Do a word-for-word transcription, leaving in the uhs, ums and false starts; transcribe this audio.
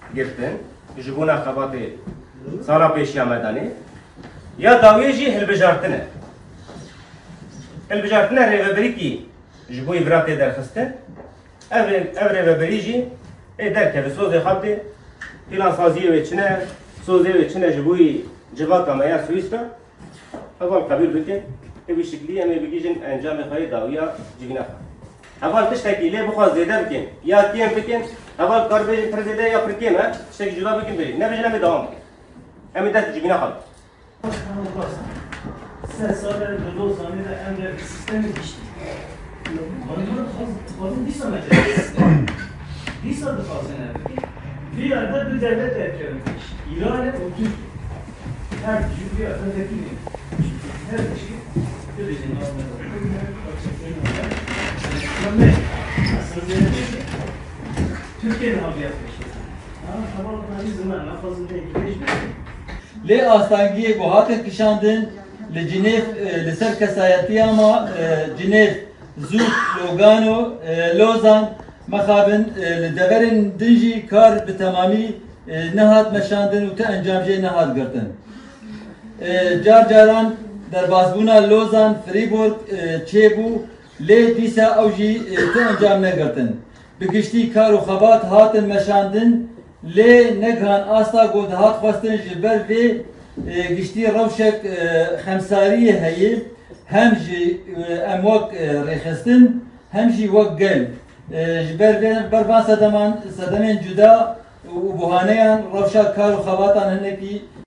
girtin jibuna xabatê sala pêşiya medanê ya dawiyê jî hilbijartine hilbijartina rêveberîkî ji bo îviratê derxistin ev ev rêveberî jî ê derkeve sozê xebdê pîlansaziyê wê çine sozê wê çine ji bo civaka me ya Swîsra heval qebîl bikin ê wî şiklî em ê bigîjin encamê xwe yê dawiya civîna xwe heval tiştekî lê bixwe zêde bikin ya kêm bikin heval kar bêjin pir zêde ya pir kêm e tiştekî cuda bikin bêjin nebêjin em ê dewam bikin em ê dest civîna xwe Sen sonra dolu zanede emre sistemi geçti. Bana fazla bir sana bir sana fazla ne? Bir yerde bir devlet erkeği İran hep o Türk. Her Türk bir yerde tekniği. Her şey göreceğin anlamda. Ama aslında Türkiye'nin abi yapmış. Ama tamam ben zaman fazla değil. Lê astangiyê guhatê kişandin li Cinêv li ser kesayetiya ma Cinêv Zû Logano Lozan mexabin li deverên din jî kar bi temamî nehat meşandin û te encam jê nehat girtin. Car caran derbasbûna Lozan Fribourg çêbû lê dîsa ew jî te encam negirtin. Bi giştî kar û xebat hatin meşandin lê negihan asta got hat xwestin ji ber vê giştî rewşek xemsariyê heye hem jî em wek rêxistin hem jî wek gel ji ber vê bervan sedeman sedemên cuda û buhaneyan rewşa kar û xebatan hinekî